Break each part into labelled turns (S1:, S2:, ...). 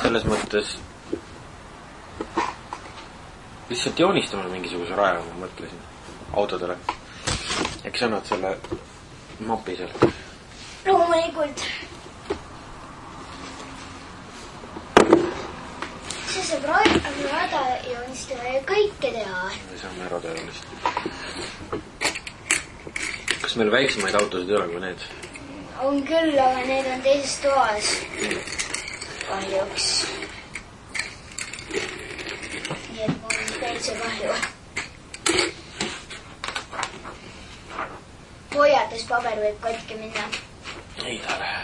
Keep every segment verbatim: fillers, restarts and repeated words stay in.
S1: selles mõttes lihtsalt joonistame mingisuguse raja, ma mõtlesin autodele. Eks annad selle mapi sealt?
S2: Loomulikult. See saab rada joonistada ja kõike teha.
S1: Me saame rada joonistada. Kas meil väiksemaid autosid ei ole kui need?
S2: On küll, aga need on teises toas. Kahjuks. Nii et mul on täitsa kahju. Hoiatuspaber võib katki minna.
S1: Ei ta lähe.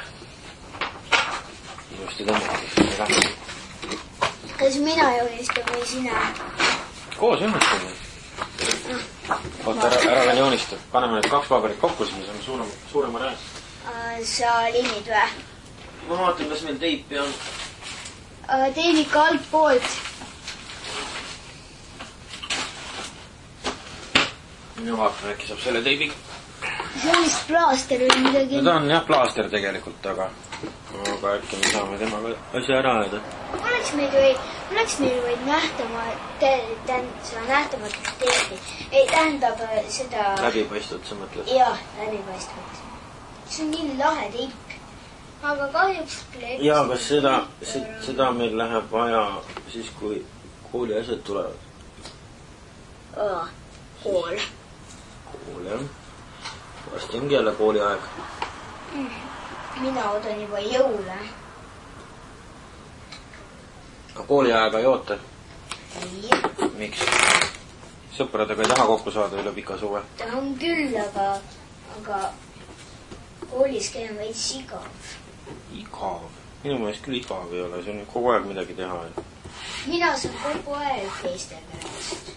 S1: Ilusti tõmmata.
S2: Kas mina joonistan või sina?
S1: Koos joonistame. Oota, ära, ära veel joonista. Paneme need kaks paberit kokku, siis me saame suurema, suurema raja.
S2: Sa liimid või?
S1: Ma vaatan, kas meil teipi on.
S2: Teib ikka alt poolt.
S1: No vaatame, äkki saab selle teibi.
S2: See on vist plaaster või midagi?
S1: No ta on jah plaaster tegelikult, aga aga äkki me saame temaga asja ära aeda.
S2: Oleks meil või, oleks meil või nähtama, tähendab seda nähtamatut teipi. Ei, tähendab seda...
S1: Läbipaistvat, sa mõtled?
S2: Jah, läbipaistvat. See on nii lahe teip. Aga kahjuks...
S1: Jaa, kas seda, seda meil läheb vaja siis, kui kooli asjad tulevad?
S2: Aa, kool.
S1: Kool, jah. Vast ongi jälle kooli aeg.
S2: Mina ootan juba jõule.
S1: Ka kooli aega ei oota?
S2: Ei.
S1: Miks? Sõpradega ei taha kokku saada üle pika suve?
S2: Tahan küll, aga, aga koolis käin veits igav.
S1: Igav? Minu meelest küll igav ei ole, see on kogu aeg midagi teha.
S2: Mina saan kogu aeg teiste pärast.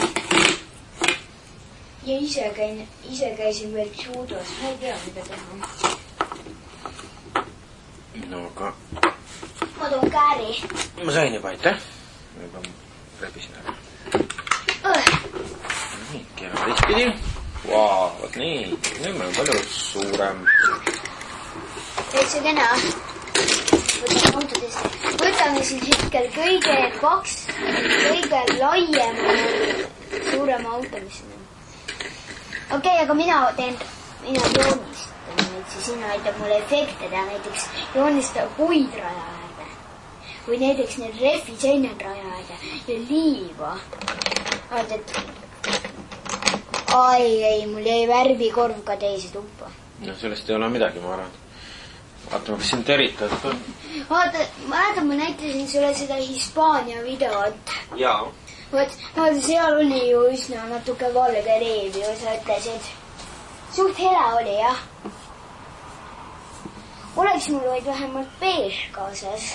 S2: Ja ise käin, ise käisin veel judos, ma ei tea, mida teha.
S1: No aga...
S2: Ma toon kääri.
S1: Ma sain juba, aitäh. Ma juba rebisin ära. Nii, keerame teistpidi. Vau, vot nii. Nüüd meil on palju suurem.
S2: Täitsa kena. Võtame autodest. Võtame siis hetkel kõige kaks, kõige laiem suurem auto, mis on. Okei, okay, aga mina teen, mina joonistan neid, siis sina aitab mulle efekte teha, näiteks joonistada puid raja äärde. Või näiteks need rehvid seinad raja äärde ja liiva. Vaat, et... Ai, ei, mul jäi värvikorv ka teise tuppa.
S1: No sellest ei ole midagi, ma arvan. Vaatame, kas siin teritad on.
S2: Vaata, vaata, ma näitasin sulle seda Hispaania videot.
S1: Jaa.
S2: Vaat, vaata, seal oli ju üsna natuke valge reev ju, sa ütlesid. Suht hea oli, jah. Oleks mul vaid vähemalt beež kaasas.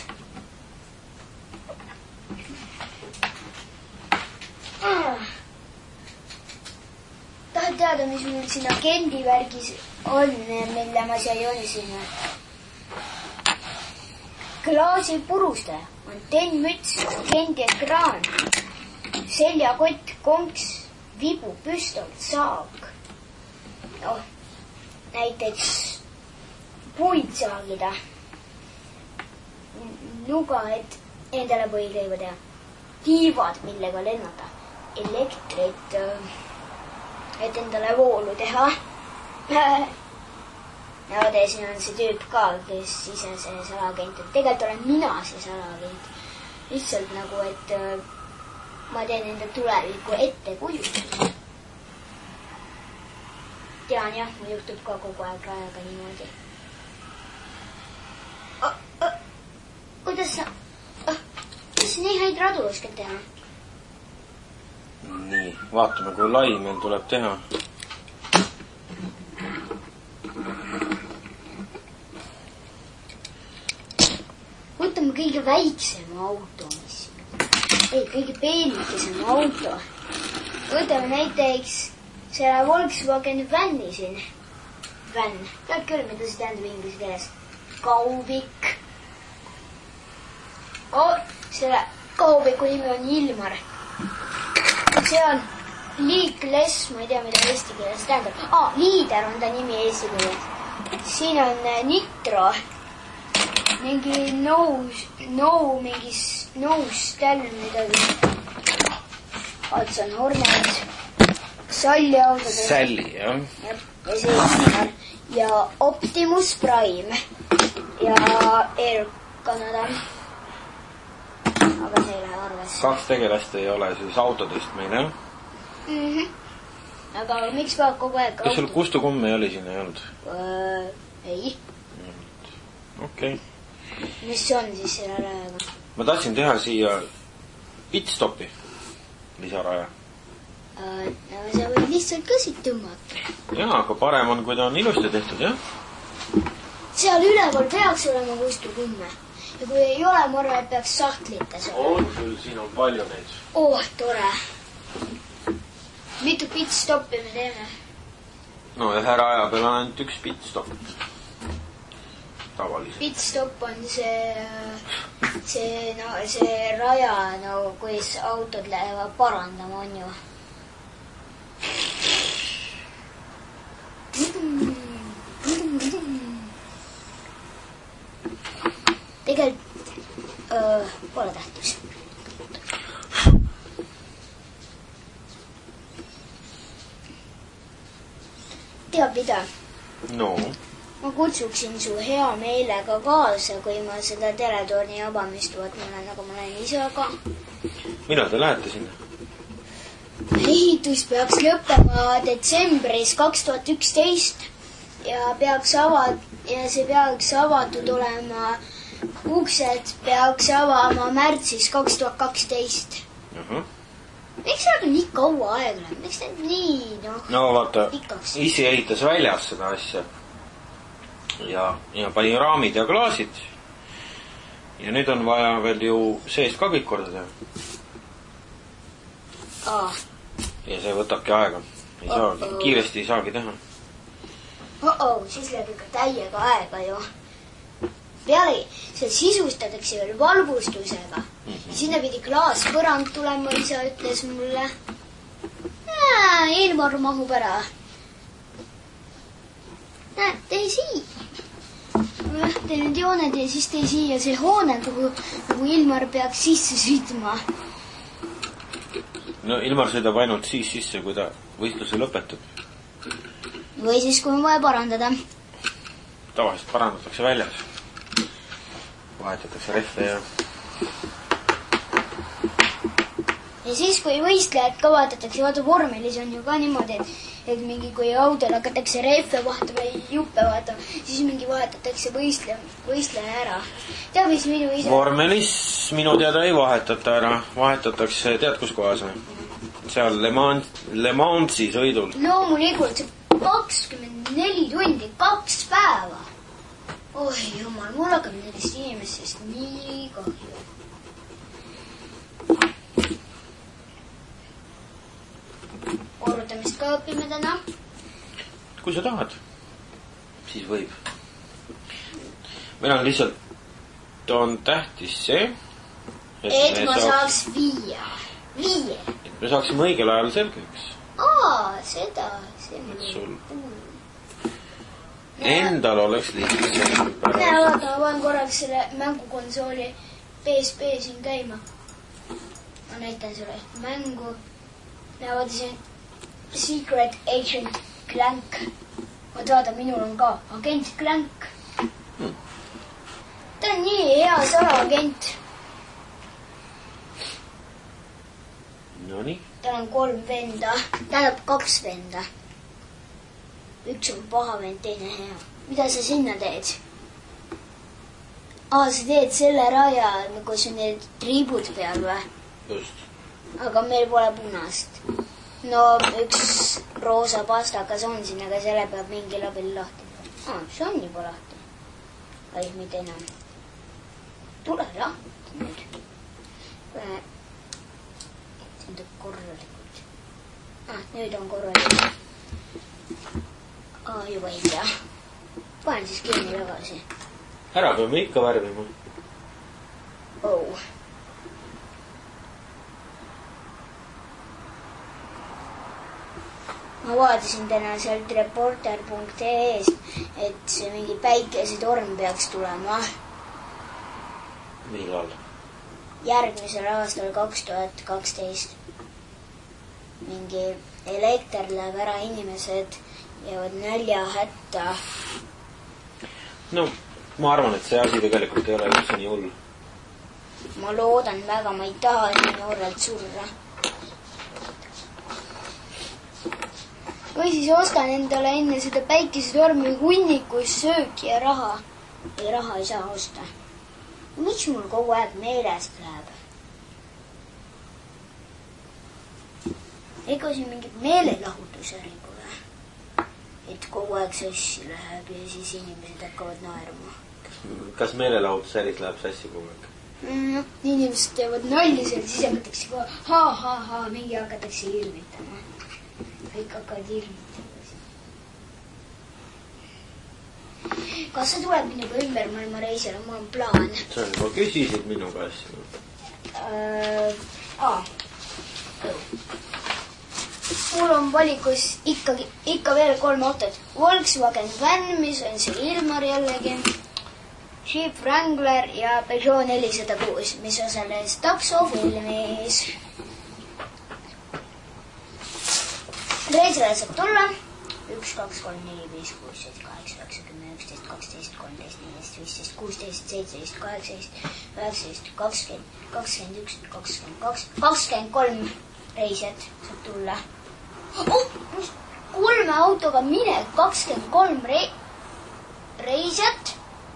S2: Ah. Tahad teada, mis mul siin agendi värgis on, mille ma siia joonisin? Klaasi purustaja, antennmüts, agendi ekraan, seljakott, konks, vibu, püstol, saag. No, näiteks puid saagida. Nuga, et endale põhileiva teha. Tiivad, millega lennata. Elektrit, et endale voolu teha. Ja vaade, siin on see tüüp ka, kes ise see salagent. Tegelikult olen mina see salagent. Lihtsalt nagu, et ma teen enda tuleviku ette kujutada. Tean jah, mul juhtub ka kogu aeg rajaga niimoodi. Oh, oh, kuidas sa... Oh, mis nii häid radu oskad teha?
S1: Nii, vaatame, kui lai meil tuleb teha.
S2: Võtame kõige väiksema auto, mis ei, kõige peenikesem auto. Võtame näiteks selle Volkswagen Vanni siin. Van. Tead küll, mida see tähendab inglise keeles? Kaubik. Oh, selle kaubiku nimi on Ilmar. See on liikles, ma ei tea, mida eesti keeles tähendab. Ah, liider on ta nimi eesti keeles. Siin on Nitro. mingi no, no, mingi no stall midagi. Vaat see on Hornet. Salli autodest.
S1: Salli, jah.
S2: Ja, ja see ja Optimus Prime ja Air Canada. Aga see ei lähe arvesse.
S1: Kaks tegelast ei ole siis autodest meil, jah?
S2: Mhm. Aga miks peab kogu aeg
S1: kas sul kustukummi oli siin, ei olnud?
S2: Uh, ei.
S1: Okei. Okay.
S2: Mis see on siis selle rajaga?
S1: Ma tahtsin teha siia pitstopi lisaraja.
S2: Uh, no sa võid lihtsalt ka siit tõmmata.
S1: Jaa, aga parem on, kui ta on ilusti tehtud, jah?
S2: Seal üleval peaks olema kustukumme. Ja kui ei ole, ma arvan, et peaks sahtlites olema.
S1: On küll, siin on palju neid.
S2: Oh, tore. Mitu pitstoppi me teeme?
S1: No ühe raja peal on ainult üks pitstop. Tavaliselt.
S2: Pitstop on see, see, no, see raja, no, kuidas autod lähevad parandama, on ju. Tegelikult öö, pole tähtis. Teab mida?
S1: No.
S2: Ma kutsuksin su hea meelega kaasa, kui ma seda teletorni avamist vaat mulle, nagu ma olen ise ka.
S1: Millal te lähete sinna?
S2: Ehitus peaks lõppema detsembris kaks tuhat üksteist ja peaks avad, ja see peaks avatud olema, uksed peaks avama märtsis kaks tuhat kaksteist.
S1: Uh-huh.
S2: Miks see on nii kaua aeg läheb? Miks need nii, noh,
S1: no vaata,
S2: pikaks?
S1: isi ehitas väljas seda asja ja, ja pani raamid ja klaasid ja nüüd on vaja veel ju seest ka kõik korda teha.
S2: Ah.
S1: Ja see võtabki aega. Ei saa, oh, oh. Kiiresti ei saagi teha.
S2: Oh, oh, siis läheb ikka täiega aega ju. Pealegi, see sisustatakse veel valgustusega. Mm-hmm. Sinna pidi klaas põrand tulema, isa ütles mulle. Ää, Ilmar mahub ära. Näed, tee sii. Tee nüüd jooned ja siis tee sii ja see hoone, kuhu, kuhu Ilmar peaks sisse sõitma.
S1: No Ilmar sõidab ainult siis sisse, kui ta võistluse lõpetab.
S2: Või siis, kui on vaja parandada.
S1: Tavaliselt parandatakse väljas. Vahetatakse rehve ja...
S2: Ja siis, kui võistlejad ka vahetatakse, vaata vormelis on ju ka niimoodi, et, et mingi, kui autol hakatakse rehve vahetama ja juppe vahetama, siis mingi vahetatakse võistle, võistleja ära. Tead, mis minu isa...
S1: Vormelis minu teada ei vahetata ära. Vahetatakse, tead kus kohas või? Seal Le Mans, Le Mansi sõidul.
S2: Loomulikult, see kakskümmend neli tundi, kaks päeva. Oi jumal, mul hakkab nendest inimestest nii kahju. Korrutamist ka õpime täna.
S1: Kui sa tahad, siis võib. Meil on lihtsalt, on tähtis see,
S2: et, et ma saaks, saaks viia. Viie.
S1: Et me saaksime õigel ajal selgeks.
S2: Aa, seda. See
S1: sul endal oleks lihtsalt.
S2: Näe, vaata, ma panen korraks selle mängukonsooli P S P siin käima. Ma näitan sulle mängu. Näe, vaata siin Secret Agent Clank. Vaata, vaata, minul on ka Agent Clank. Hmm. Ta on nii hea salaagent.
S1: No nii.
S2: Tal on kolm venda. Tähendab kaks venda. Üks on paha vend, teine hea. Mida sa sinna teed? Aa, sa teed selle raja, kus on need triibud peal või?
S1: Just.
S2: Aga meil pole punast. No, üks roosa pastakas on siin, aga selle peab mingi labil lahti. Aa, see on juba lahti. Ai, mitte enam. Tule lahti nüüd. See on korralikult. Ah, nüüd on korralikult. Aa, juba ei tea. Panen siis kinni tagasi.
S1: Ära peame ikka värvima.
S2: Oh. Ma vaatasin täna sealt reporter punkt ee-st, et see mingi päikesetorm peaks tulema.
S1: millal?
S2: Järgmisel aastal kaks tuhat kaksteist. Mingi elekter läheb ära, inimesed jäävad nälja hätta.
S1: No, ma arvan, et see asi tegelikult ei ole üldse nii hull.
S2: Ma loodan väga, ma ei taha nii noorelt surra. Või siis ostan endale enne seda päikesetormi hunnikus sööki ja raha. Ei, raha ei saa osta. Miks mul kogu aeg meelest läheb? Ega siin mingit meelelahutuseri pole. Et kogu aeg sassi läheb ja siis inimesed hakkavad naerma.
S1: Kas meelelahutuseris läheb sassi kogu aeg?
S2: Mm, inimesed teevad nalliselt, siis hakatakse kohe ha-ha-ha, mingi hakatakse hirmitama. Kõik hakkavad hirmitama. Kas sa tuleb minuga ümber maailma reisile? Mul on plaan.
S1: Sa juba küsisid minu käest.
S2: Äh, aa. Mul on valikus ikkagi, ikka veel kolm autot. Volkswagen Van, mis on see Ilmar jällegi. Jeep Wrangler ja Peugeot nelisada kuus, mis osales taksofilmis. Reisile saab tulla üks, kaks, kolm, neli, viis, kuus, seitse, kaheksa, üheksa, kümme, üksteist, kaksteist, kolmteist, neliteist, viisteist, kuusteist, seitseteist, kaheksateist, üheksateist, kakskümmend, kakskümmend üks, kakskümmend kaks, kakskümmend kolm reisijat saab tulla. Oh, kolme autoga mine, kakskümmend kolm re- reisijat.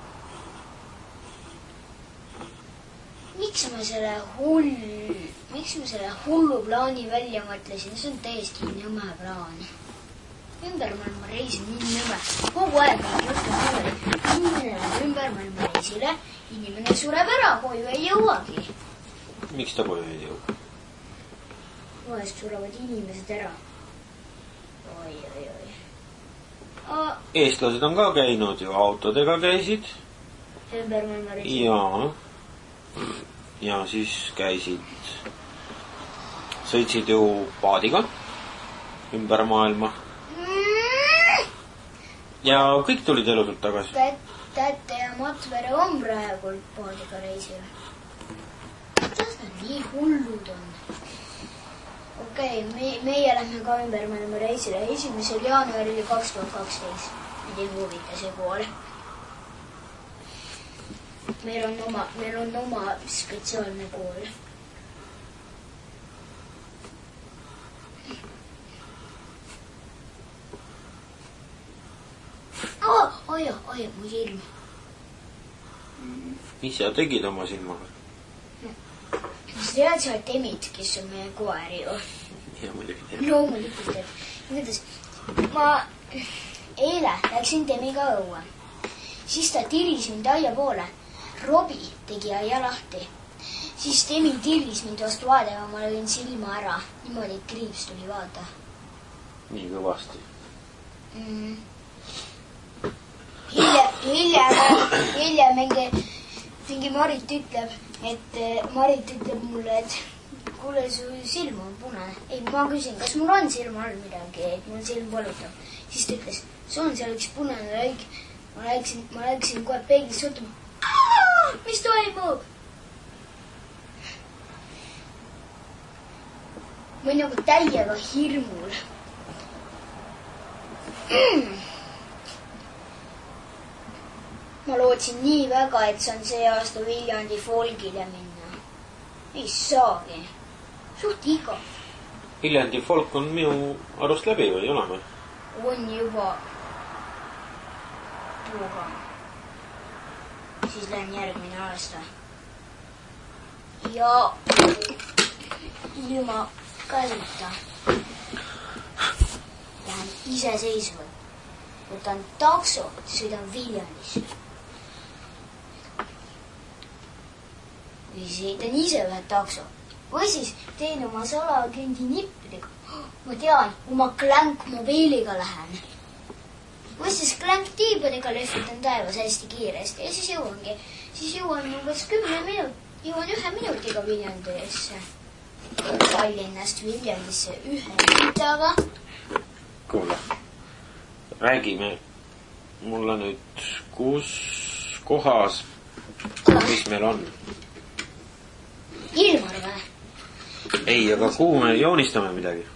S2: Miks ma selle hull, miks ma selle hullu plaani välja mõtlesin? See on täiesti nõme plaan. Ümber maailma reisi nii nõme. Kogu aeg on juttu nõme. Inimene läheb ümber maailma reisile. Inimene sureb ära, koju ei jõuagi.
S1: Miks ta koju ei jõua?
S2: Vahest surevad inimesed ära. Oi, oi, oi. A...
S1: Eestlased on ka käinud ju, autodega käisid.
S2: Ümber maailma reisi.
S1: Jaa. Ja siis käisid, sõitsid ju paadiga ümber maailma. Ja kõik tulid elusalt tagasi.
S2: Tätte ja Matvere on praegu paadiga reisil. Kuidas nad nii hullud on? Okei, okay, me, meie lähme ka ümber maailma reisile esimesel jaanuaril kaks tuhat kaksteist. Nüüd ei huvita see poole. Meil on oma, meil on oma spetsiaalne kool. Oh, oi, oi, mu silm.
S1: Mis sa tegid oma silmaga?
S2: Sa tead sa Temit, kes on meie koer ju?
S1: Ja muidugi tead.
S2: Loomulikult tead. Mõttes, ma eile läksin Temiga õue. Siis ta tiris mind aia poole. Robi tegi aia lahti. Siis Temi tiris mind vastu vaadega, ma lõin silma ära. Niimoodi, et kriips tuli vaata.
S1: Nii kõvasti.
S2: Mm. Hiljem, hiljem, hiljem mingi, mingi Marit ütleb, et Marit ütleb mulle, et kuule, su silm on punane. Ei, ma küsin, kas mul on silma all midagi, et mul silm valutab. Siis ta ütles, see on seal üks punane lõik. Ma läksin, ma läksin kohe peeglis sõltuma. Mis toimub? Ma olin nagu täiega hirmul. Mm. Ma lootsin nii väga, et saan see aasta Viljandi folgile minna. Ei saagi. Suht iga.
S1: Viljandi folk on minu arust läbi või ei ole või?
S2: On juba puuga. Siis lähen järgmine aasta. Ja ilma käsita. Lähen iseseisvalt. Võtan takso, sõidan Viljandisse. Või sõidan ise ühe takso. Või siis teen oma salaagendi nippidega. Ma tean, oma Clank mobiiliga lähen. Või siis Clank tiibadega lehvitan taevas hästi kiiresti ja siis jõuangi. Siis jõuan umbes kümne minut, jõuan ühe minutiga Viljandisse. Tallinnast Viljandisse ühe minutaga.
S1: Kuule, räägime mulle nüüd, kus kohas, mis meil on?
S2: Ilmar või?
S1: Ei, aga kuhu me joonistame midagi?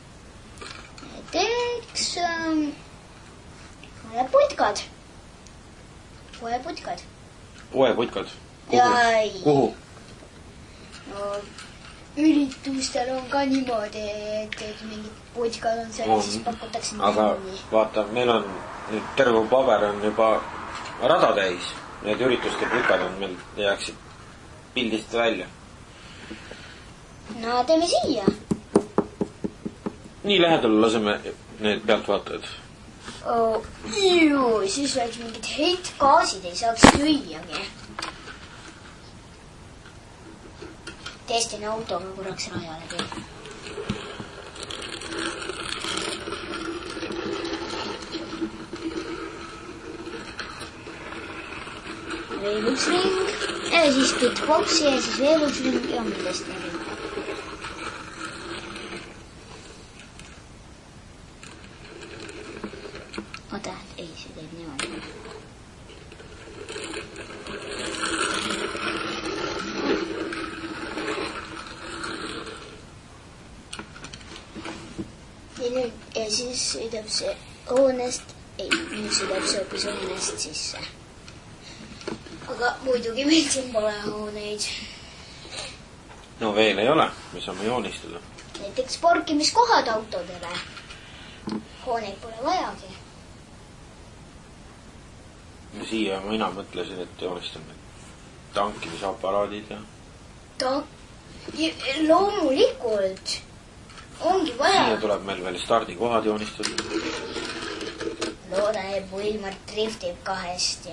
S2: Teeks ähm, poeputkad. Poeputkad.
S1: Poeputkad?
S2: Jai.
S1: Kuhu?
S2: No, üritustel on ka niimoodi, et, et mingid putkad on seal, siis pakutakse
S1: aga nii. Vaata, meil on nüüd terve paber on juba rada täis. Need ürituste putkad on meil jääksid pildist välja.
S2: No, teeme siia.
S1: Nii lähedal laseme need pealtvaatajad.
S2: Oh, juu, siis oleks mingid heitgaasid, ei saaks lüüagi. Testin autoga korraks raja läbi. Veel üks ring ja siis bitboxi ja siis veel üks ring ja millest ring. Oota, ei, see teeb niimoodi. Ja nüüd, ja siis sõidab see hoonest, ei, nüüd sõidab see hoopis hoonest sisse. Aga muidugi meil siin pole hooneid.
S1: No veel ei ole, me saame joonistada.
S2: Näiteks parkimiskohad autodele. Hooneid pole vajagi.
S1: Ja siia mina mõtlesin, et joonistame tankimisaparaadid ja...
S2: Ta... Loomulikult. Ongi vaja.
S1: Siia tuleb meil veel stardikohad joonistada.
S2: Loodan, et mu Ilmar driftib ka hästi.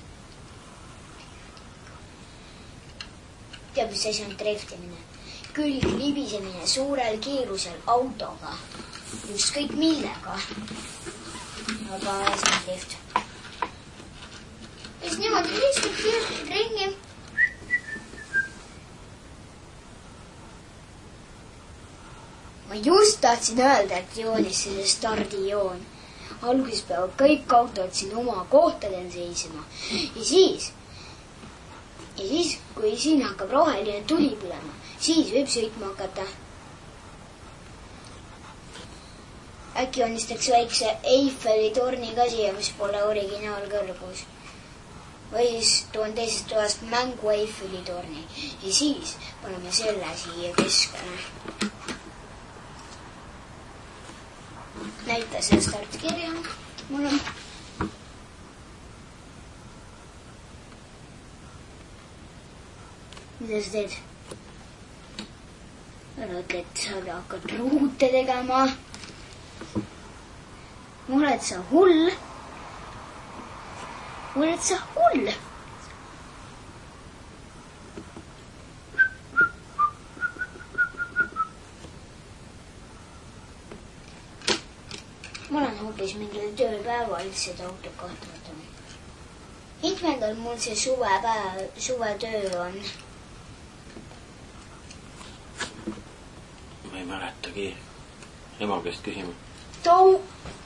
S2: Teab, mis asi on driftimine? Külg libisemine suurel kiirusel autoga. Just kõik millega. Aga see on drift. Ja siis niimoodi lihtsalt kiirustid ringi. Ma just tahtsin öelda, et joonis selle stardijoon. Alguses peavad kõik autod siin oma kohtadel seisima. Ja siis, ja siis, kui siin hakkab roheline tuli põlema, siis võib sõitma hakata. Äkki joonistaks väikse Eiffeli torni ka siia, mis pole originaalkõrgus. Või siis tuon teisest toast mängu Eiffeli torni. Ja siis paneme selle siia keskele. Näita see startkirja. Mul on. Mida sa teed? Arvad, et sa hakkad ruute tegema. Oled sa hull? Oled sa hull? Ma olen hoopis mingil tööpäeval seda autot kahtvatama. Mitmendal mul see suvepäev, suvetöö on?
S1: Ma ei mäletagi ema käest küsima.
S2: Tau!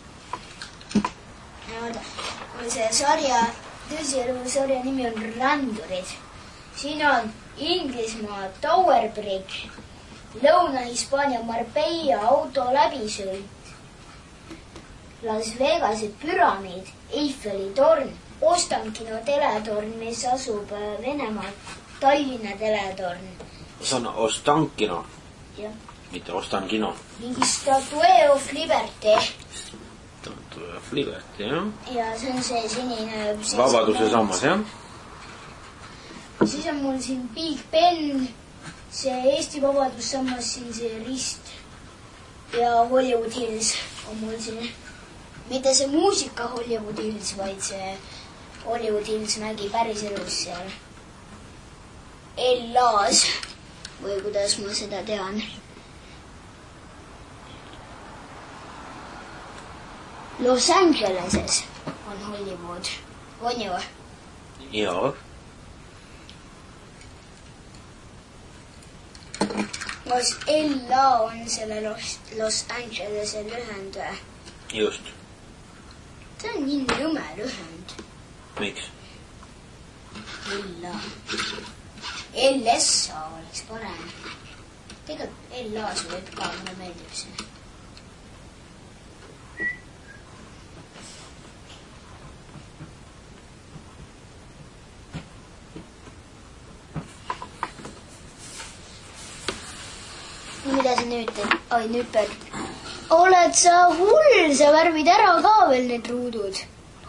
S2: See sarja, tõsielu sarja nimi on Randurid. Siin on Inglismaa Tower Bridge, Lõuna-Hispaania Marbella auto läbisõit, Las Vegase püramiid, Eiffeli torn, Ostankino teletorn, mis asub Venemaal, Tallinna teletorn.
S1: See on Ostankino,
S2: ja.
S1: Mitte Ostankino.
S2: Mingi Statue of Liberty.
S1: Statue of Liberty, jah.
S2: Ja see on see sinine...
S1: Vabaduse sammas, jah.
S2: Siis on mul siin Big Ben, see Eesti vabadussammas, siin see rist ja Hollywood Hills on mul siin. Mitte see muusika Hollywood Hills, vaid see Hollywood Hills nägi päris elus seal. L-A's või kuidas ma seda tean. Los Angeleses on Hollywood. On ju?
S1: Jaa.
S2: Kas L-A on selle Los, Los Angelese lühend või?
S1: Just.
S2: See on nii nõme lühend.
S1: Miks?
S2: L-A. L-S-A oleks parem. tegelikult L A sulle ka, mulle meeldib see. Mida sa nüüd teed? Ai, nüüd pead. Oled sa hull, sa värvid ära ka veel need ruudud.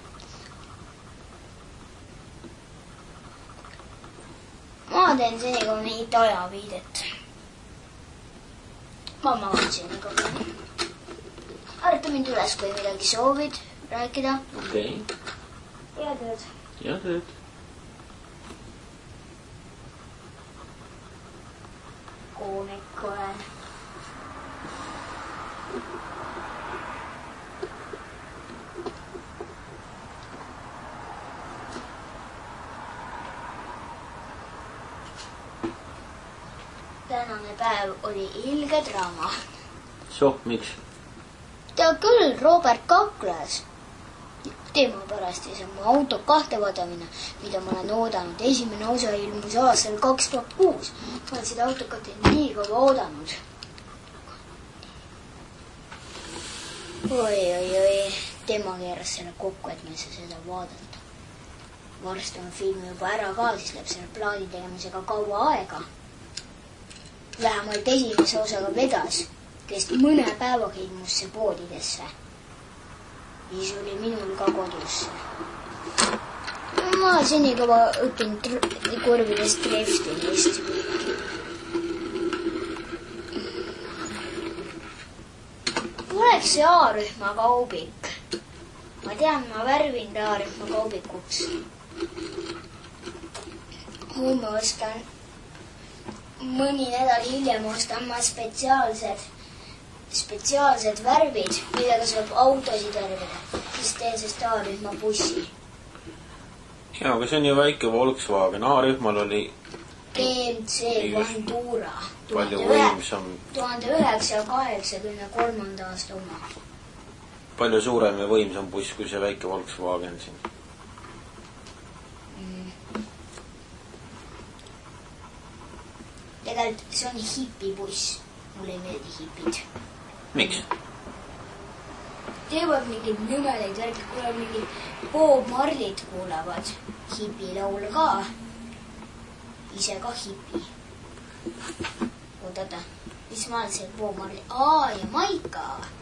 S2: Ma teen senega neid ajaviidet. Ma magan senega. Arta mind üles, kui midagi soovid rääkida.
S1: Okei.
S2: Ja tööd.
S1: Ja tööd.
S2: Koomik olen. Tänane päev oli ilge draama.
S1: Soh, miks?
S2: Ta küll, Robert kakles. Tema pärast ei saa mu auto kahte vaadamine, mida ma olen oodanud. Esimene osa ilmus aastal kaks tuhat kuus. Ma olen seda autokat nii kaua oodanud. Oi, oi, oi. Tema keeras selle kokku, et me ei saa seda vaadata. Varsti on filmi juba ära ka, siis läheb selle plaadi tegemisega kaua aega. Vähemalt esimese osaga vedas, kes mõne päevaga ilmus see poodidesse. Siis oli minul ka kodusse. Ma senikava õpin kurvidest driftimist. Oleks see A-rühma kaubik. Ma tean, ma värvin ta A-rühma kaubikuks. Homme ostan, mõni nädal hiljem ostan ma spetsiaalsed spetsiaalsed värvid, millega saab autosid värvida. Siis teen sest A-rühma bussi.
S1: Ja, aga see on ju väike Volkswagen. A-rühmal oli
S2: G M C Bandura.
S1: palju võimsam.
S2: tuhande üheksasaja kaheksakümne kolmanda aasta oma.
S1: Palju suurem ja võimsam buss kui see väike Volkswagen siin.
S2: Mm. Tegelikult see on hipibuss. Mulle ei meeldi hipid.
S1: Miks?
S2: Teevad mingid nõmeleid värgid, kuule mingid Bob Marley't kuulevad. Hipilaul ka. Ise ka hipi. Oodata, mis ma olen see Bob Marley? Aa, ja Maika.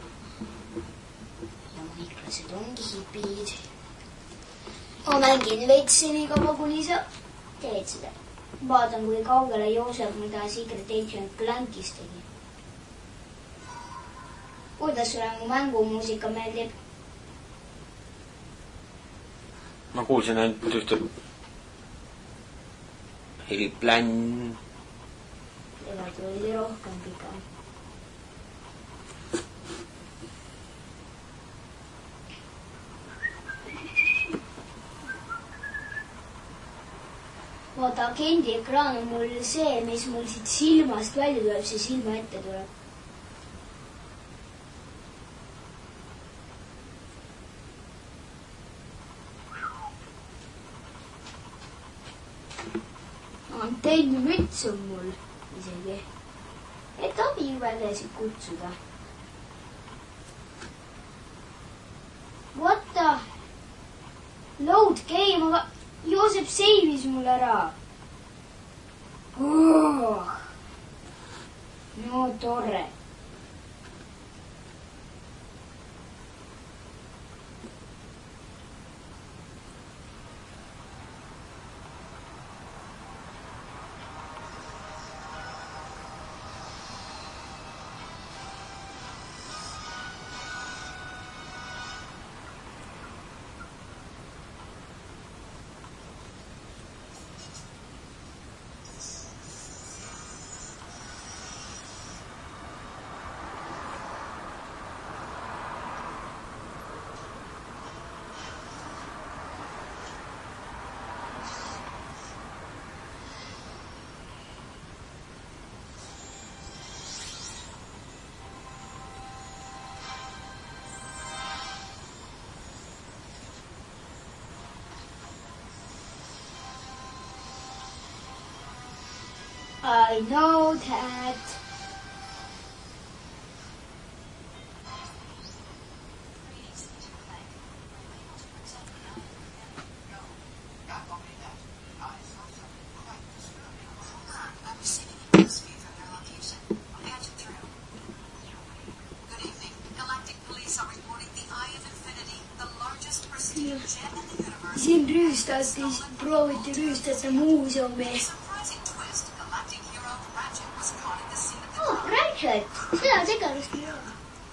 S2: Ja maiklased ongi hipid. Ma mängin veits senikaua, kuni sa teed seda. Vaatan, kui kaugele jooseb, mida Secret Agent Blankis tegi. Kuidas sulle mu mängumuusika meeldib?
S1: Ma kuulsin ainult ühte heli plänn.
S2: Tegelikult oli rohkem pikam. Vaata, agendi ekraan on mul see, mis mul siit silmast välja tuleb, see silma ette tuleb. Teine müts on mul isegi, et abivägesid kutsuda. What the? Load game, aga Joosep seivis mul ära. Oh. No tore. I know that rüüstati, prooviti rüüstada muuseumi. Oh, Ratchet, seda tegelust ei ole.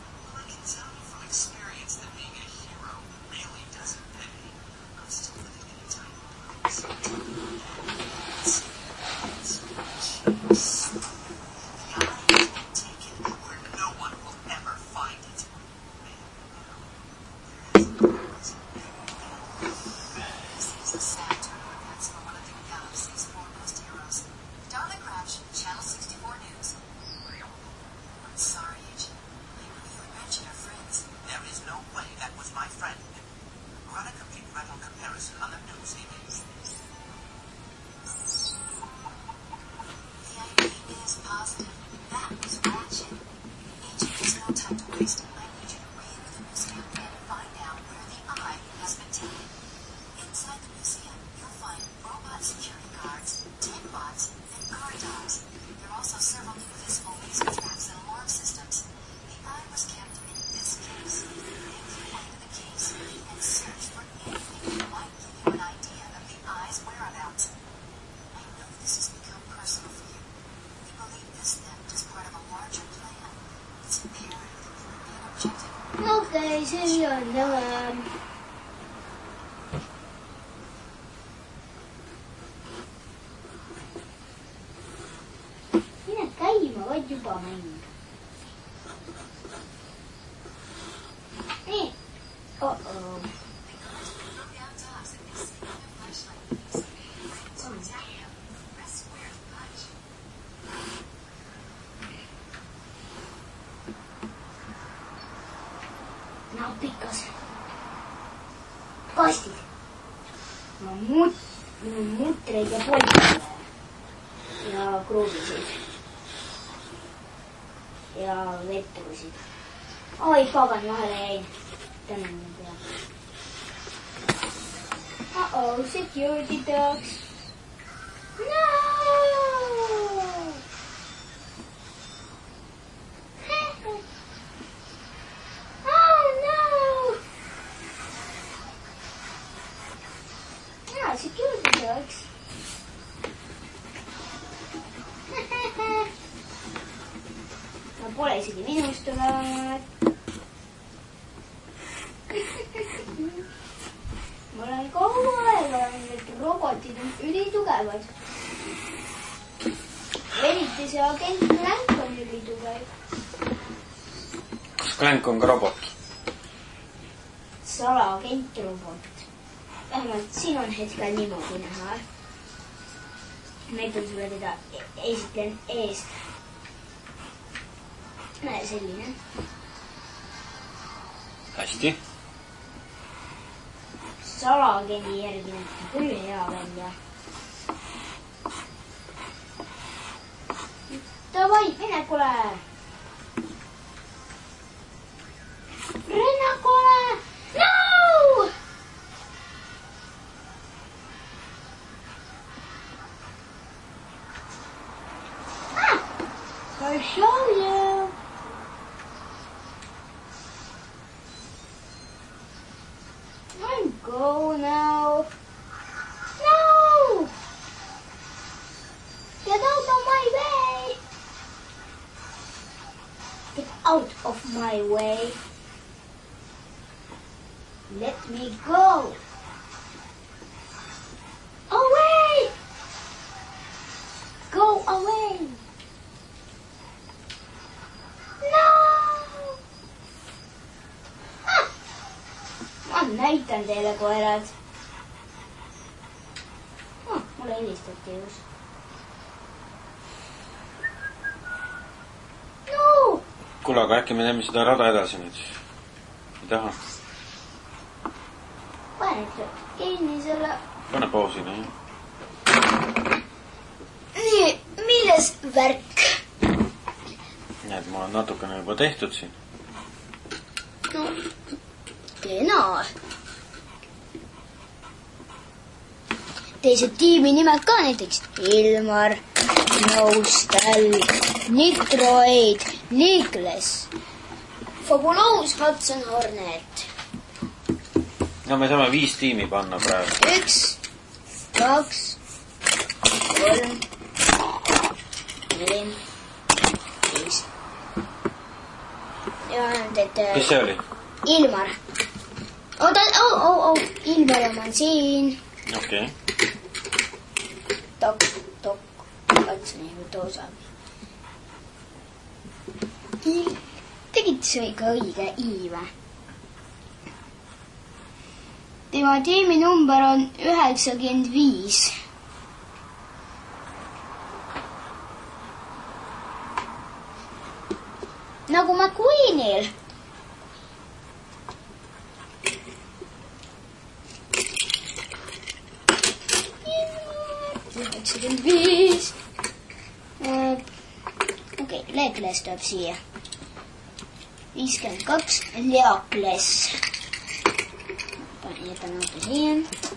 S2: Okei, see on tämä. Minä käima, voit juba mennä. Niin. Oh-oh. Napikas. Kastid. No mut, mutreid ja polkale. Ja kruuvisid. Ja vetturusid. Oi, pagan, vahele jäin. Tänan mu peal. Uh-oh, security dogs. No! Security dogs. Ma pole isegi minust tulevad. Ma olen kogu aeg olen, et robotid on ülitugevad. Eriti see agent Clank on ülitugev.
S1: Kas Clank on ka robot?
S2: Salaagent robot. Vähemalt siin on hetkel niimoodi näha. Näitan sulle teda esitlen eest. Näe selline.
S1: Hästi.
S2: Salaagendi järgi näitab küll hea välja. Davai, rennakule! Rennakule! No! I'll show you. I'm go now. No! Get out of my way. Get out of my way. Let me go. Away! Go away. Näitan teile koerad. Oh, mulle helistati just. No!
S1: Kuule, aga äkki me teeme seda rada edasi nüüd? Ei taha?
S2: Pane kinni selle.
S1: Pane pausi, nii.
S2: Nii, milles värk?
S1: Näed, ma olen natukene juba tehtud siin.
S2: No, kena. Teised tiimi nimed ka näiteks Ilmar, Nostal, Nitroid, Nikles, Fabulous, Hudson, Hornet.
S1: No me saame viis tiimi panna praegu.
S2: Üks, kaks, kolm, neli, viis. Ja nüüd, et...
S1: Kes see oli?
S2: Ilmar. Oota, oh, oh, oh, Ilmar on siin.
S1: Okei.
S2: Okay. Tok, tok, katsu nii, kui toosab. Tegid see ikka õige I või? Tema tiimi number on üheksakümmend viis. Nagu McQueenil. üheksakümmend viis. Okei, Leekles tuleb siia. viiskümmend kaks, Leakles. Jätan auto siia.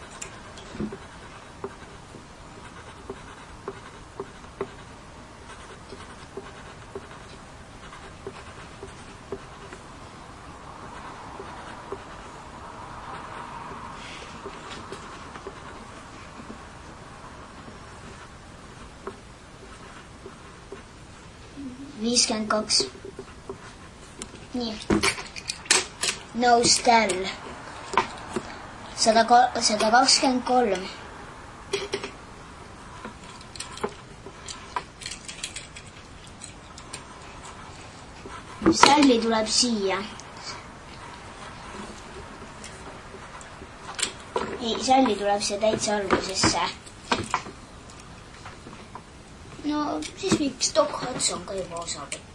S2: viiskümmend kaks. Nii. No Stell. sada kakskümmend kolm. Sälli tuleb siia. Ei, Sälli tuleb siia täitsa algusesse. No, siis miks Doc Hudson ka juba osa võtta.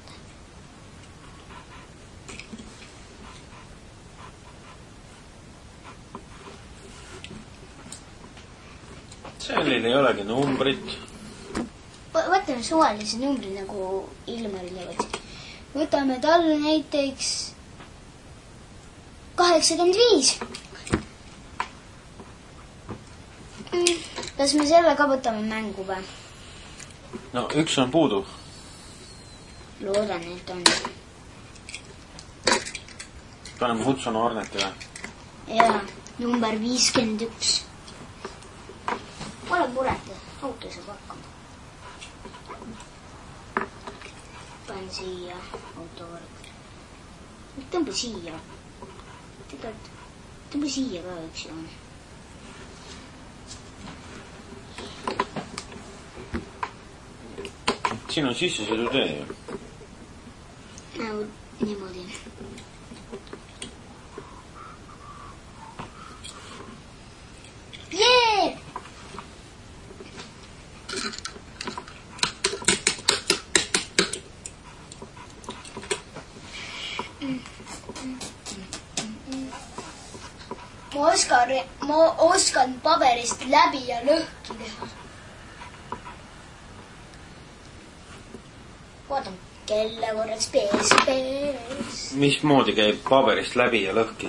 S1: Sellil ei olegi numbrit.
S2: Võtame suvalise numbri nagu Ilmaril võtsid. Võtame talle näiteks kaheksakümmend viis. Kas me selle ka võtame mängu või?
S1: No, üks on puudu.
S2: Loodan, et on.
S1: Paneme Hudson Horneti või?
S2: Jaa, number viiskümmend üks. Pole mureta, auto saab hakkama. Panen siia autovõrk. Tõmba siia. Tegelikult, tõmba siia ka üks joon.
S1: Siin on sissesõidutee ju.
S2: Näu, niimoodi. Jee! Ma oskan, ma oskan paberist läbi ja lõhki teha. Vaatan kella korraks pees, pees.
S1: Mismoodi käib paberist läbi ja lõhki?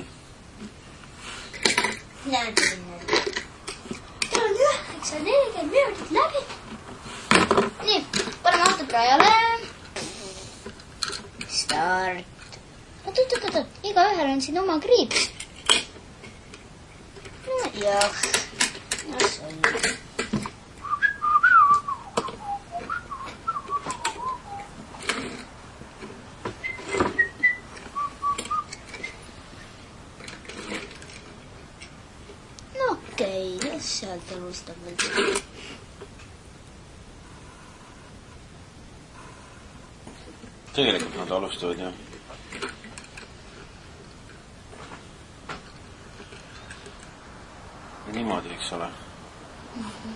S2: Näed sinna. Tal on üheksa nelikümmend minutit läbi. Nii, paneme autot rajale. Start. Oot, oot, oot, oot. Iga ühel on siin oma kriips. Jah. No see on. No okei, okay. Sealt alustab veel.
S1: Tegelikult nad alustavad jah. Niimoodi, eks ole.
S2: Mm-hmm.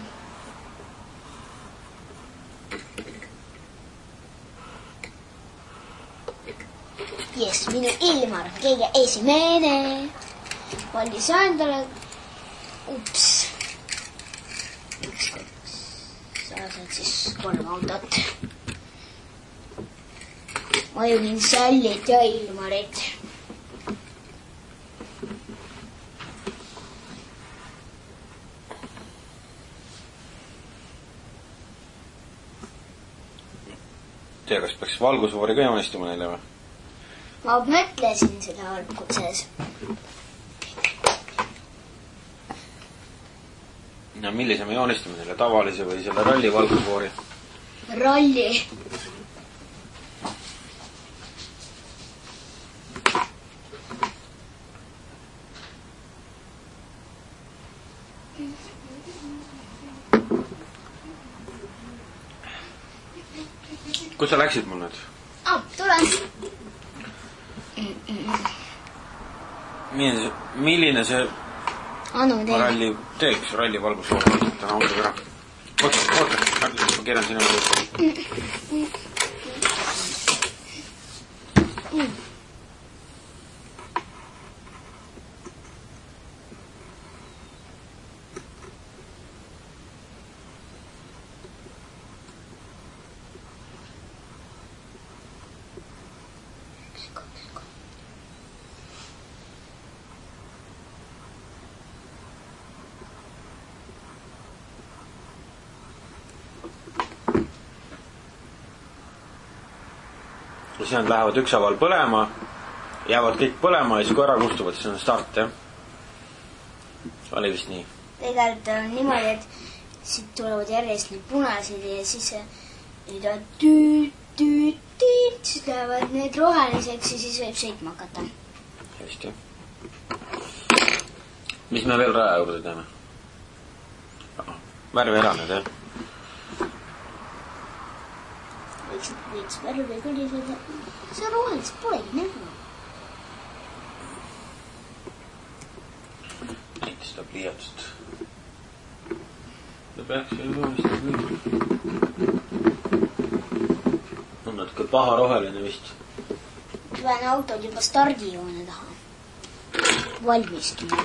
S2: Jes, minu Ilmar on kõige esimene. Valmis endale. Ups. Üks, kaks. Sa saad siis kolm autot. Ma juhin Sallit ja Ilmarit.
S1: Tea, kas peaks valgusfoori ka joonistuma neile või?
S2: Ma mõtlesin seda alguses.
S1: ja millise me joonistame selle tavalise või selle ralli valgusfoori?
S2: Ralli.
S1: Kus sa läksid mul nüüd?
S2: Ah, tulen.
S1: Milline see, milline see
S2: Anu teile.
S1: Ralli teeks, ralli valgusfoori täna autoga ära. Oota, oota, ma keeran sinu juurde. Ja siis nad lähevad üksaval põlema, jäävad kõik põlema ja siis kui ära kustuvad, siis on start, jah? Oli vist nii?
S2: Tegelikult on niimoodi, et siit tulevad järjest need punased ja siis nüüd on tüüt, tüüt, tüüt, siis lähevad need roheliseks ja siis võib sõitma hakata.
S1: Hästi. Mis me veel raja juurde teeme? Värvi ära nüüd, jah?
S2: Võiks, võiks värvi küll seda. See rohelist polegi näha.
S1: Näite seda pliiatust. Ta peaks ju joonistama küll. On natuke paha roheline vist.
S2: Tulen autod juba stardijoone taha. Valmistuma.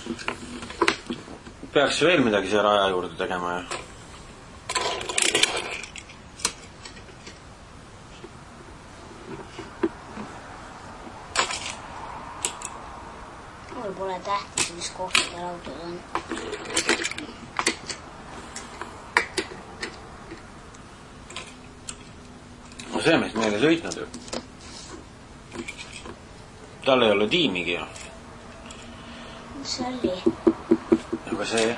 S1: Peaks veel midagi siia raja juurde tegema, jah?
S2: Mul pole tähtis, mis kohtadel autod on.
S1: No see meist meile sõitnud ju. Tal ei ole tiimigi ju.
S2: Mis see oli?
S1: Aga see...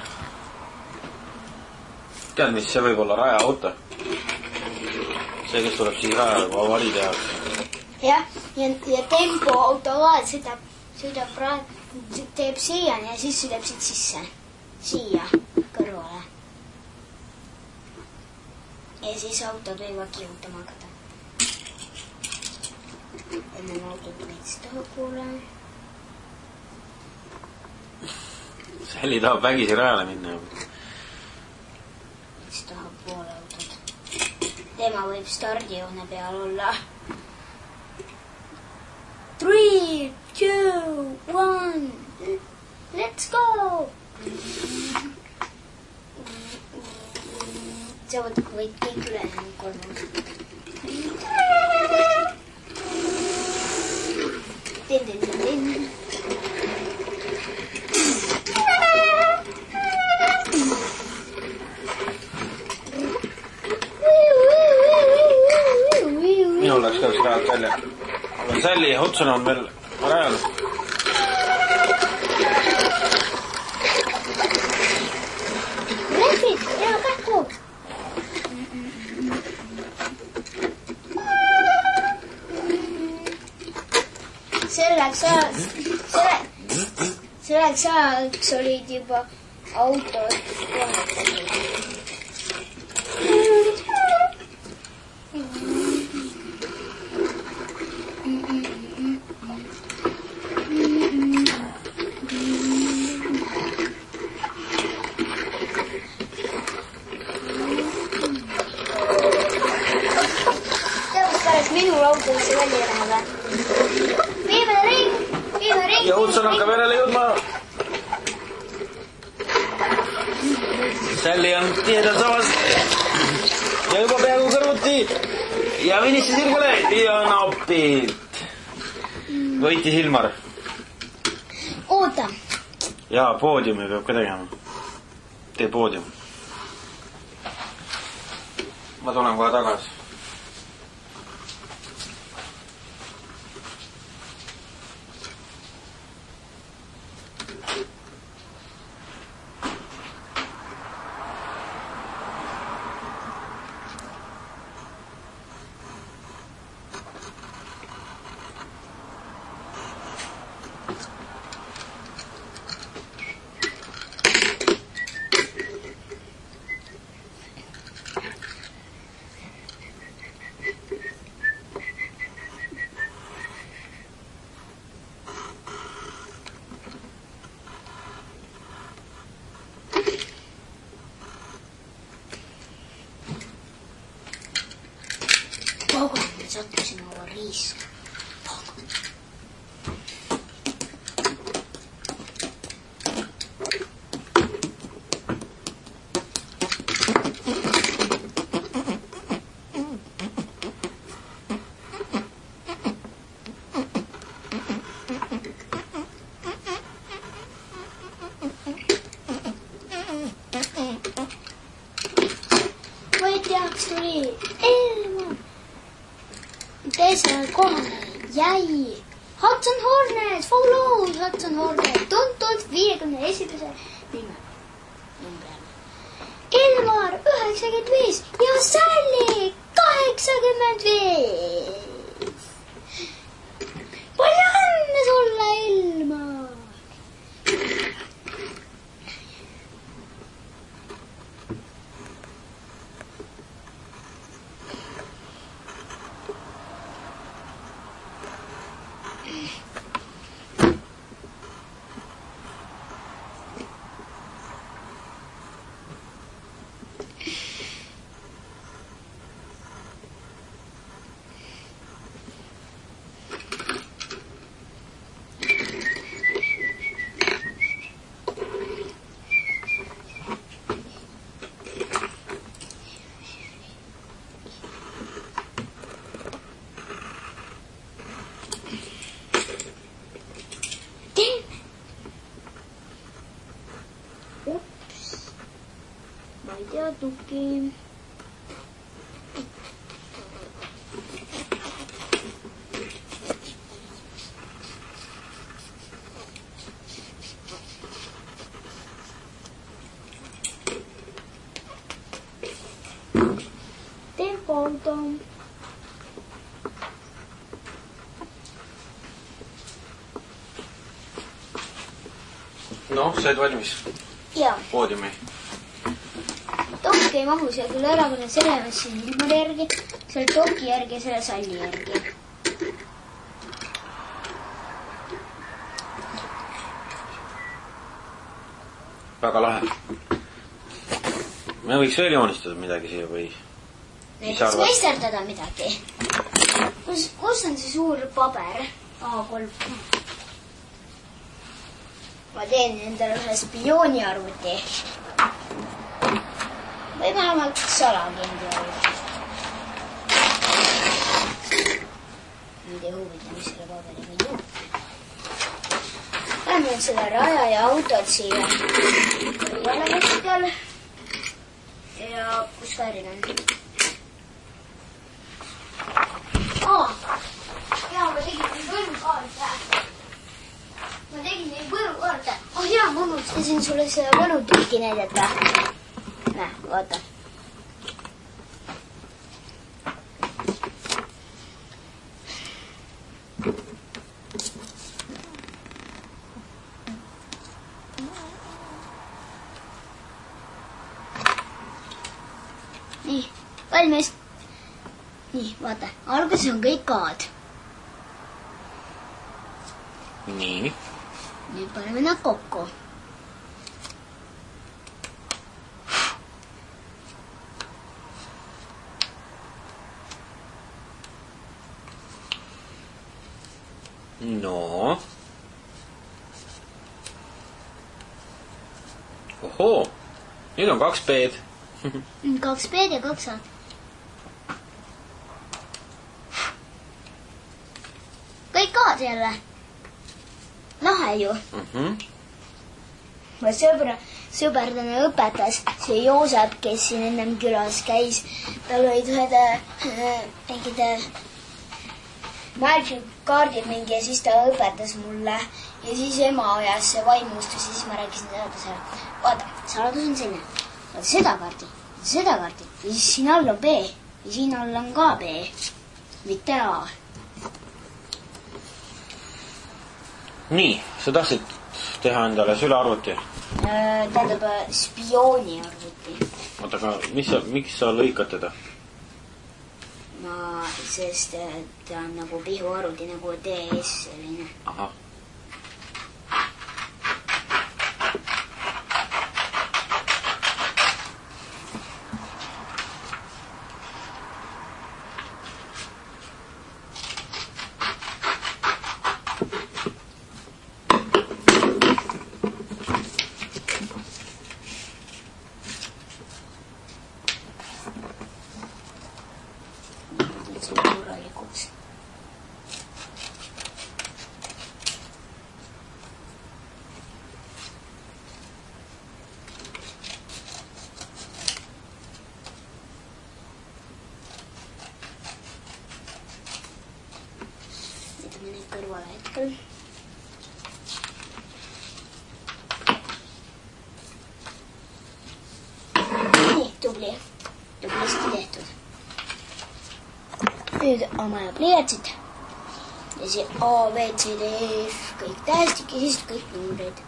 S1: Tead, mis see võib olla raja auto? See, kes tuleb siis raja juba avali teha.
S2: Jah, ja, ja tempo auto ka, et sõidab, sõidab praegu, teeb siiani ja siis sõidab siit sisse. Siia, kõrvale. Ja siis autod võivad kihutama hakata. Enne autod veits taha poole.
S1: Selli tahab vägisi rajale minna.
S2: Veits taha poole autod. Tema võib stardijoone peal olla. Three, two, one, let's go! Sa võid kõik üle kolmas. Tin, tin, tin, tin.
S1: Minul läks ka üks rajalt välja. Aga Sälli ja Hudson on veel rajal.
S2: Rehvid, jää kähku! Selleks ajaks, selle, selleks ajaks olid juba autod kohetud. Minul autodesse välja läheb. Viimane ring! Viimane ring!
S1: Ja Hudson hakkab järele jõudma. Sälli on tihedalt samas. Ja juba peaaegu kõrvuti. Ja Vinissi sirgele. Ja napilt. Võitis Ilmar.
S2: Oota.
S1: Ja poodiumi peab ka tegema. Tee poodium. Ma tulen kohe tagasi.
S2: pagan, ma sattusin avariisse. Pagan. Võitjaks tuli Elma. Teisel kohal jäi Hudson Hornet, follow Hudson Hornet, tuntud viiekümne esimese nime. Elmar üheksakümmend viis ja Sally kaheksakümmend viis. Palju õnne sulle, Elmar! Ja tuki. Tempo-auto.
S1: No, said valmis?
S2: Jaa.
S1: Poodiumi.
S2: Tokki ei mahu seal küll ära, kui nad selemas siin ilmari järgi, seal Tokki järgi ja selle Salli järgi.
S1: Väga lahe. Me võiks veel joonistada midagi siia või?
S2: Näiteks meisterdada midagi. Kus, kus on see suur paber? A kolm. Ma teen endale ühe spiooni arvuti. Või vähemalt salakindi arvuti. Nüüd ei huvita, mis selle paberiga juhub. Lähme nüüd selle raja ja autod siia. Kõrvale hetkel. Ja kus Karin on? Aa! Jaa, ma tegin neid võlukaarte. Ma tegin neid võlukaarte. Oh jaa, ma unustasin sulle seda võlutükki näidata. Näe, vaata. Nii, valmis. Nii, vaata, alguses on kõik A-d.
S1: Nii.
S2: Nüüd paneme nad kokku.
S1: No. Ohoo. Nüüd on kaks B-d.
S2: Kaks B-d ja kaks A-d. Kõik A-d jälle. Lahe ju. Mm-hmm. Ma sõbra, sõberdane õpetas, see Joosep, kes siin ennem külas käis, tal olid ühed äh, mingid magic kaardid mingi ja siis ta õpetas mulle ja siis ema ajas see vaimustus ja siis ma rääkisin saladus ära. Vaata, saladus on selline. Vaata seda kaardi, seda kaardi ja siis siin all on B ja siin all on ka B, mitte A.
S1: Nii, sa tahtsid teha endale sülearvuti?
S2: Tähendab spiooni arvuti.
S1: Oota, aga mis sa, miks sa lõikad teda?
S2: Ma, sest ta on nagu pihuarvuti, nagu D S selline.
S1: Aha.
S2: sinna korralikuks. Jätame neid kõrvale hetkel. Tubli, tublisti tehtud. Nüüd oma ja pliiatsid ja see A, B, C, D, F, kõik tähestik ja siis kõik numbrid.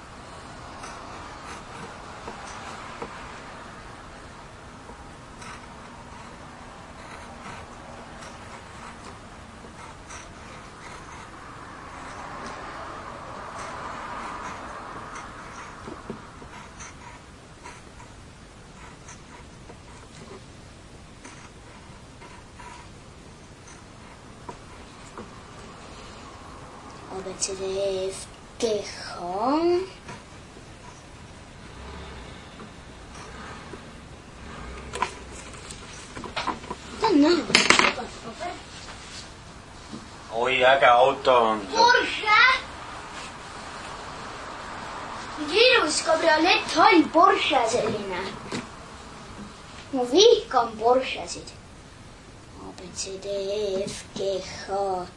S2: A, B, C, D, F, G, H. Ta on näha.
S1: Oi, äge auto on.
S2: Porsche! Ilus kabriolett, hall Porsche selline. Ma vihkan Porschesid. A, B, C, D, F, G, H.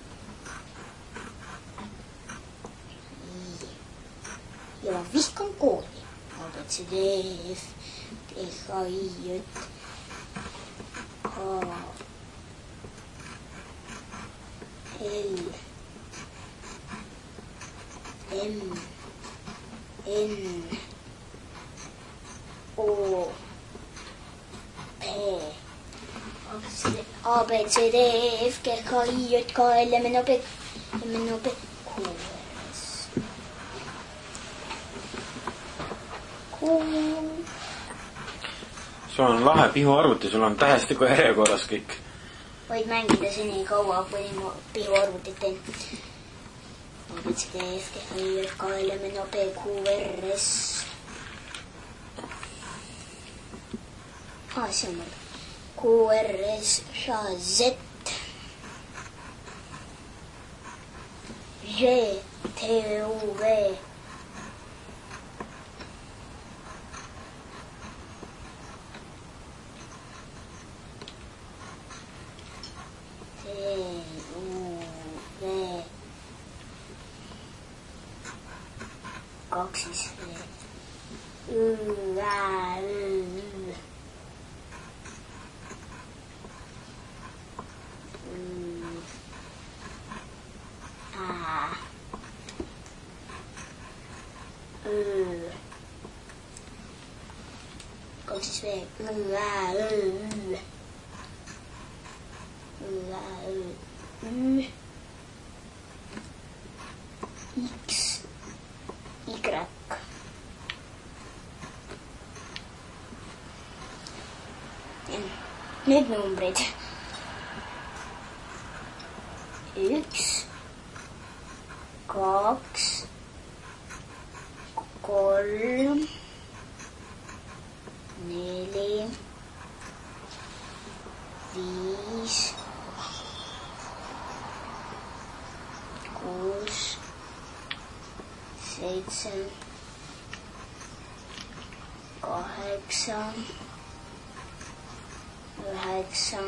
S2: Ja ma vihkan kooli. A, B, C, D, F, G, H, I, J, K, L, M, N, O, P, A, B, C, D, F, G, H, I, J, K, L, M, N, O, P, M, N, O, P, Q,
S1: sul on lahe pihuarvuti, sul on tähestiku järjekorras kõik.
S2: Võid mängida seni kaua, kuni ma pihuarvutit teen. A, B, C, D, F, G, H, I, J, K, L, M, N, O, P, Q, R, S. Ah, see on mul. Q, R, S, Z. G, T, U, V. Kaks siis Ü, Ä, Ü, Ü, Ä, Ü. Kaks siis veel Ü, Ä, Ü, Ü. Ü, Ä, Ü, Ü. X. Y. Nüüd numbrid. Üks, kaks, kolm, neli, viis, kuus, seitse, kaheksa, üheksa,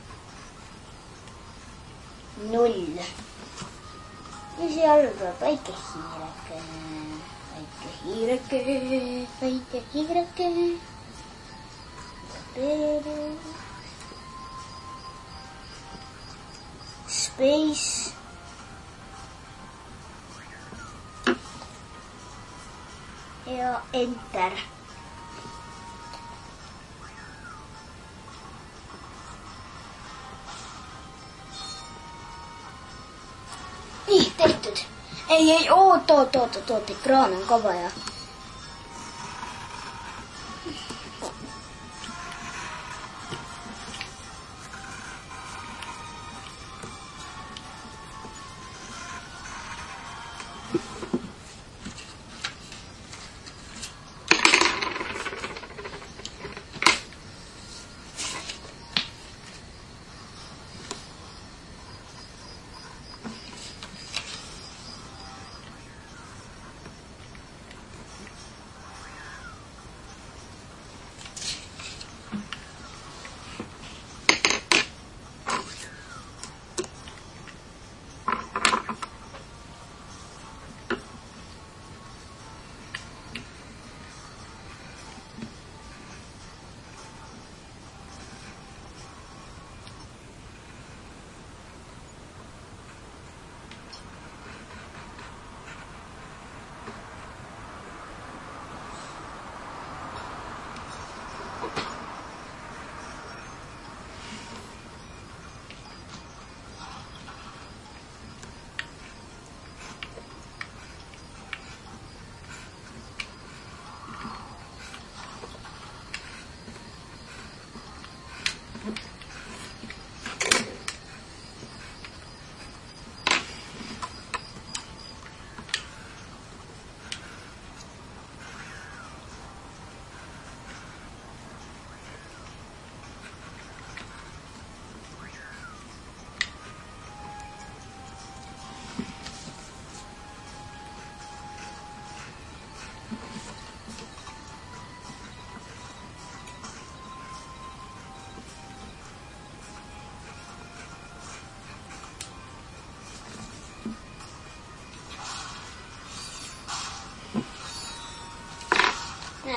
S2: null. Ja seal tuleb väike hiireke, väike hiireke, väike hiireke, space, ja enter. Nii, tehtud. Ei, ei, oot, oot, oot, oot, oot, ekraan on ka vaja.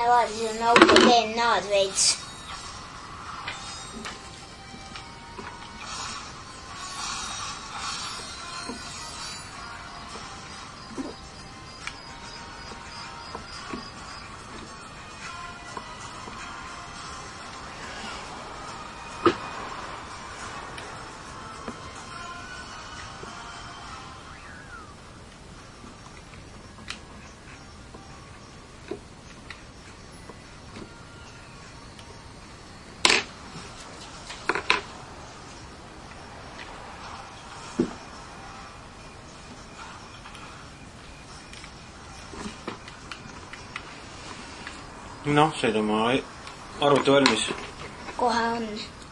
S2: näe, vaata, siin on auto D N A-d veits.
S1: Noh, said oma arvuti valmis.
S2: Kohe on.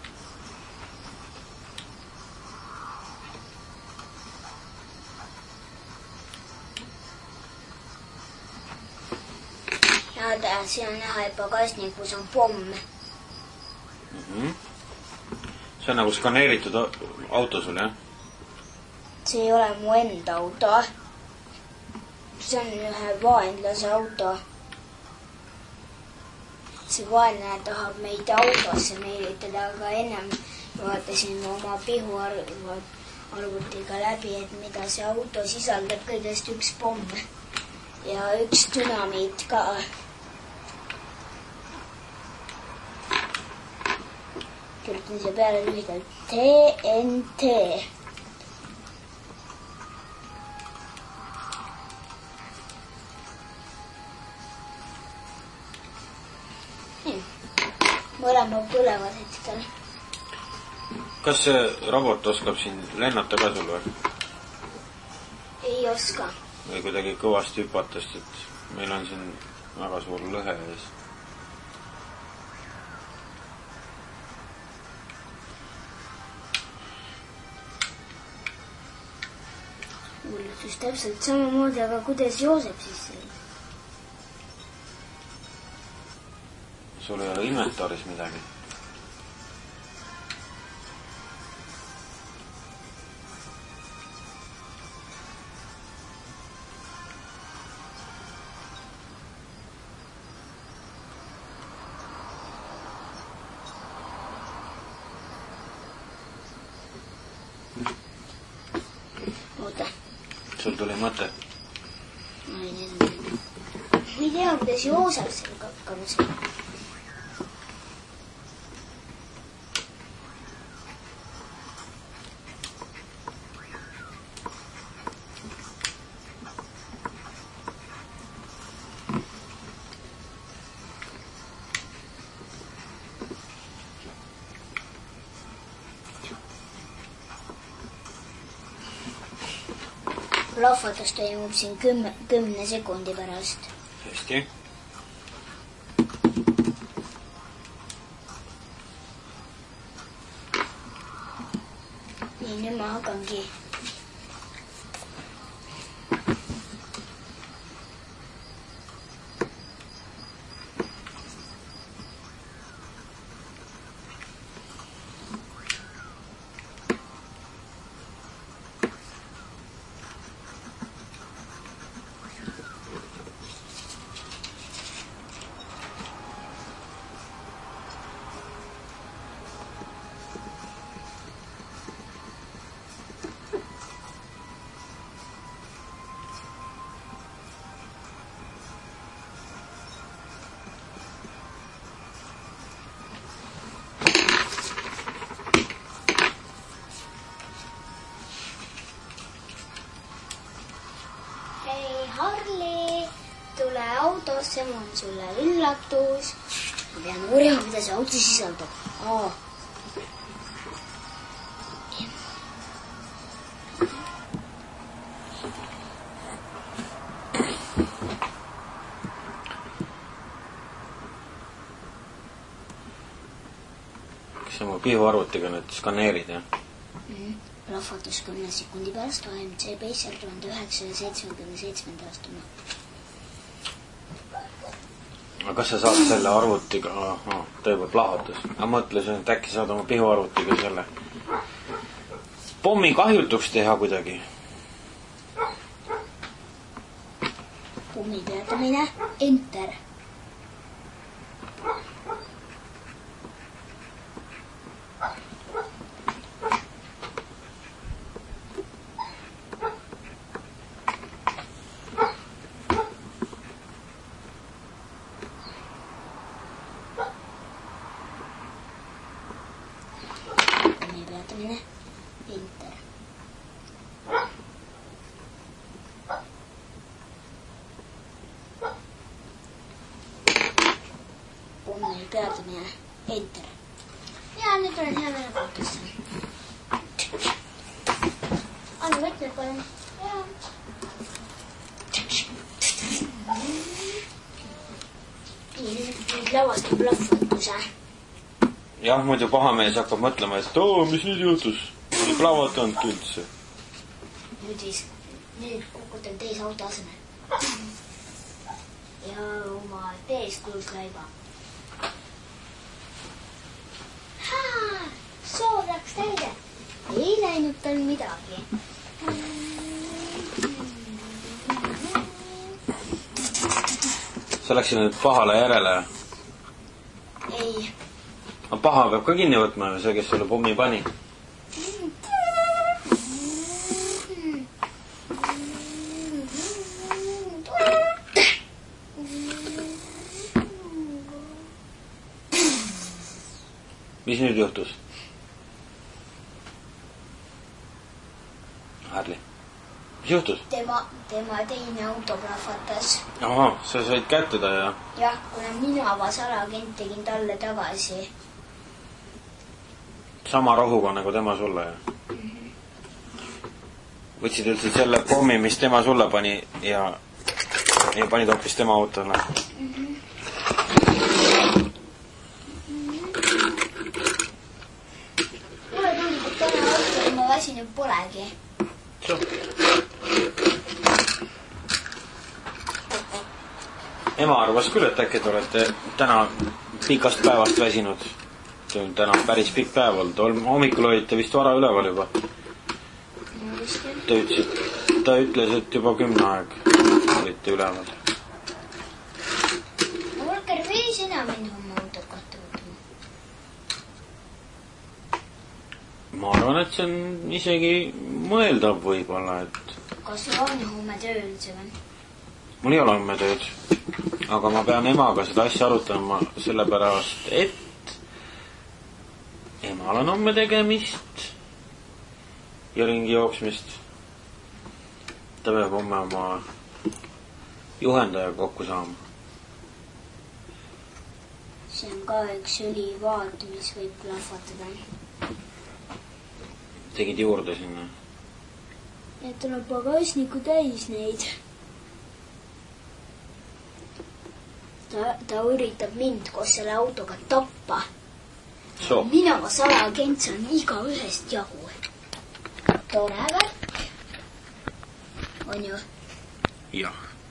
S2: Näada, siin on näha juba kasnik, kus on pomm.
S1: Mm-hmm. See on nagu skaneeritud auto sul, jah?
S2: See ei ole mu enda auto. See on ühe vaenlase auto. See vaenlane tahab meid autosse meelitada, aga ennem vaatasin oma pihu arvutiga läbi, et mida see auto sisaldab, kõigest üks pomm ja üks dünamiit ka. Kirjutan siia peale lühidalt T N T. Mõlemad põlevad hetkel.
S1: Kas see robot oskab siin lennata ka sul või?
S2: Ei oska.
S1: Või kuidagi kõvasti hüpatast, et meil on siin väga suur lõhe ees.
S2: Ullutus täpselt samamoodi, aga kuidas Joosep siis see?
S1: Sul ei ole inventaaris midagi.
S2: Oota.
S1: Sul tuli mõte?
S2: Ma ei tea, kuidas Joosep sellega hakkama saab. Lahvatus toimub siin kümne, kümne sekundi pärast.
S1: Hästi.
S2: Nii, nüüd ma hakkangi. Harli, tule autosse, mul on sulle üllatus. Ma pean uurima, mida see auto sisaldab. Aa.
S1: Kas sa mu pihuarvutiga nüüd skaneerid, jah?
S2: Mm-hmm. Lahvatus kümne sekundi pärast O M C Pacer tuhande üheksasaja seitsmekümne seitsmenda aastana.
S1: Aga kas sa saad selle arvutiga... Aha, ta juba plahvatas. Ma mõtlesin, et äkki saad oma pihuarvutiga selle pommi kahjutuks teha kuidagi.
S2: Pommi peatamine. Enter. vajutamine. Enter. Pommi peatamine. Enter. Ja nüüd olen hea meele kohtusse. Anna võtmed palun. Jaa. Nüüd lavast on plahvatus, äh?
S1: Jah, muidu pahamees hakkab mõtlema, et oo, mis nüüd juhtus? Ei plahvatanud üldse.
S2: Nüüd, is, nüüd kukutan teise auto aseme. Ja oma tees kuldlaiba. Haa, soov läks täide. Ei läinud tal midagi.
S1: Sa läksid nüüd pahale järele?
S2: Ei.
S1: Aga paha peab ka kinni võtma, see, kes sulle pommi pani. Mis nüüd juhtus? Harli. Mis juhtus?
S2: Tema, tema teine auto plahvatas.
S1: Aha, sa said kätte ta ja...
S2: Jah, kuna mina vasaragent tegin talle tagasi.
S1: Sama rohuga nagu tema sulle, ja? Mm-hmm. Võtsid üldse selle pommi, mis tema sulle pani ja, ja panid hoopis tema autole. Mm-hmm.
S2: Mulle tundub, et täna auto ma väsinud polegi.
S1: So. Ema arvas küll, et äkki te olete täna pikast päevast väsinud. Täna on päris pikk päev olnud. Hommikul olite vist vara üleval juba. Ta ütles, ta ütles, et juba kümne aeg olite üleval.
S2: No Volker, või sina mind homme autot kohta võtma?
S1: Ma arvan, et see on isegi mõeldav võib-olla, et...
S2: Kas sul on homme töö üldse või?
S1: Mul ei ole homme tööd. Aga ma pean emaga seda asja arutama sellepärast, et emal on homme tegemist ja ringi jooksmist. Ta peab homme oma juhendaja kokku saama.
S2: See on ka üks õlivaat, mis võib plahvatada.
S1: Tegid juurde sinna?
S2: Et tuleb pagasniku täis neid. Ta, ta üritab mind koos selle autoga tappa.
S1: So.
S2: Mina salagent saan iga ühest jagu. Tore värk. On ju?
S1: Jah.